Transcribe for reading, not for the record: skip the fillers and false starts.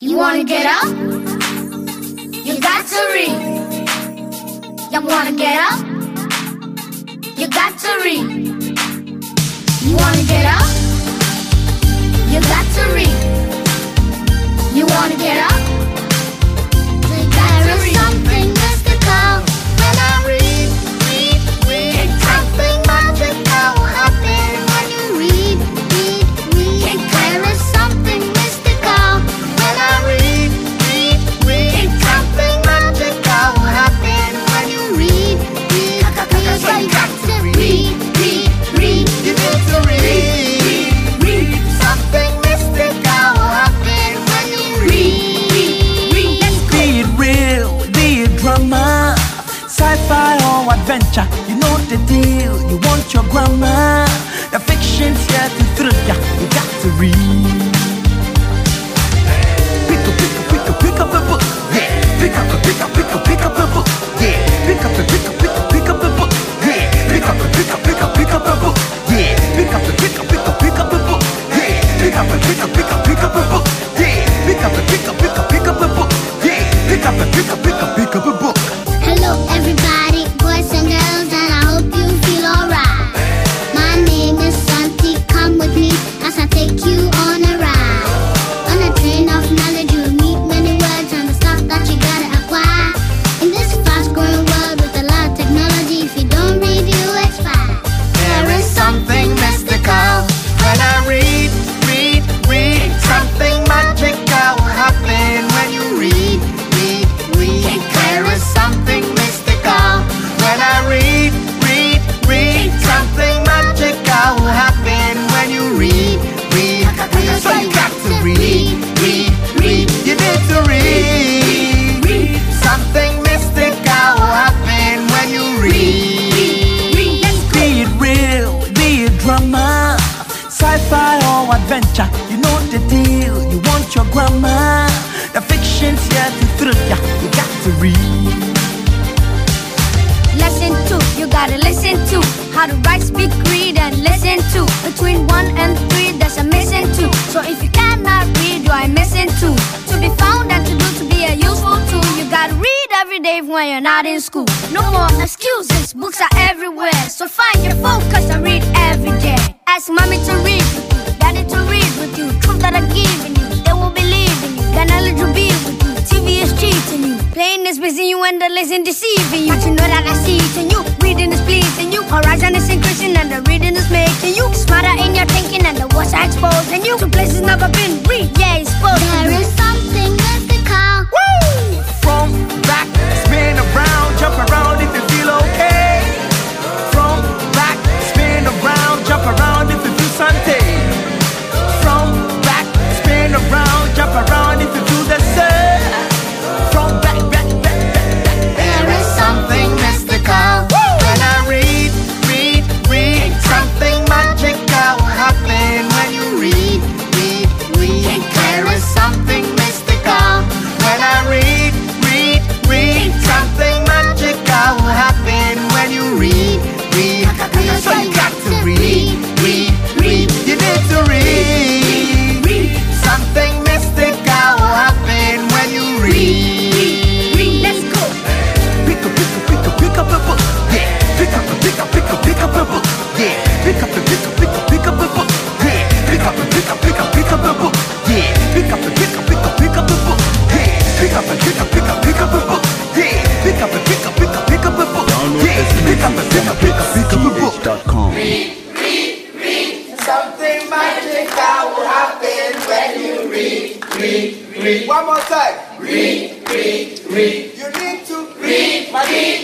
You wanna get up? You got to read. You wanna get up? You got to read. You wanna get up? You got to read. You wanna get up? There is something mystical when I read. Something magical happen when you read. There is something mystical when I read. Something magical happen when you read. So you got to read. You need to read. Something mystical happen when you read. Be it real, be it drama, sci-fi or adventure, you know the deal. You want your grammar, the fiction's here to thrill ya. You got to read. Pick up a book. Yeah. Pick up a book. Yeah. Pick up a book. Yeah. Pick up a book. Yeah. Pick up a book. Yeah. Pick up a book. Yeah. Pick up a book. Yeah. Pick up a book. Yeah. Pick up a book. Hello everybody, boys and girls, and I hope you feel alright. My name is Santi, come with me as I take you on a ride. On a train of knowledge you'll meet many words and the stuff that you gotta acquire. In this fast growing world with a lot of technology, if you don't read you expire. There is something mystical when I read. Something magical happen when you read. There is something mystical when I read. Something magical happen when you read. So you got to read. You need to read. Something mystical happen when you read. Be it real, be it drama, sci-fi or adventure, you know the deal. You want your grammar, the fiction's here to thrill ya. You got to read. Lesson 2, you gotta listen to how to write, speak, read, and listen to. Between 1 and 3, there's a missing 2. So if you cannot read, you are missing 2. To be found and to do, to be a useful tool. You gotta read every day when you're not in school. No more excuses, books are everywhere. So find your focus and read every day. Ask mommy to read with you, daddy to read with you. Truth that I'm giving you, they will believe in you. Then knowledge will be with you, TV is cheating you. Playing is busy you and the lesson deceiving you. But you know that I see it in you, reading is pleasing you. Horizon is increasing and the reading is making you smarter in your thinking and the words are exposing you to places never been. Read, yeah, it's supposed to. There is something mystical. Woo! From back, spin around, jump around if you feel okay. From back, spin around, jump around if you feel something. From back, spin around, jump around if you do the same. From back. There is something mystical when I read. Something magical happen when you read. There is something mystical when I read. Something magical happen when you read. So you got to read. You need to read. Something mystical happen when you read. Let's go. Pick up a book. Yeah. Pick up a book. Yeah. Pick up a book. Yeah. Pick up a book. Yeah. Pick up a book. Yeah. Pick up a book. Yeah. Pick up a book. Yeah. Pick up a book. Read. Something magical will happen when you read. One more time. Read. You need to read.